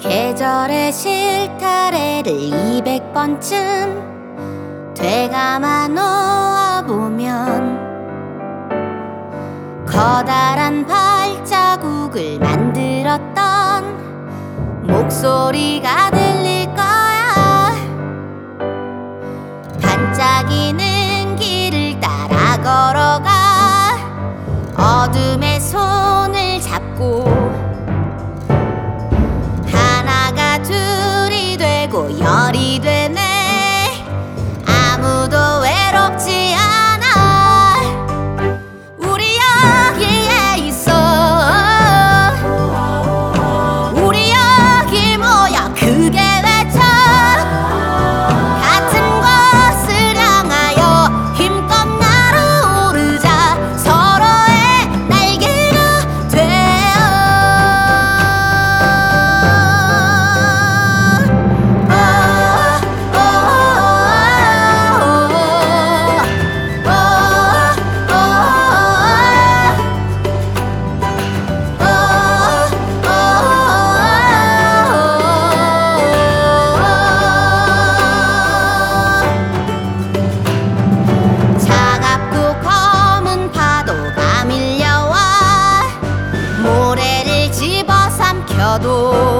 계절의 실타래를 200번쯤 되감아 놓아보면 커다란 발자국을 만들었던 목소리가 들릴 거야. 반짝이는 길을 따라 걸어가 어둠의 손을 잡고 하나가 둘이 되고 열이 되네. 아무도 외롭지 않아. 우리 여기에 있어. 우리 여기 모여 크게 외쳐. 같은 곳을 향하여 힘껏 날아오르자. 서로의 날개가 되어. 차갑고 검은 파도가 밀려와 모래를 집어삼켜도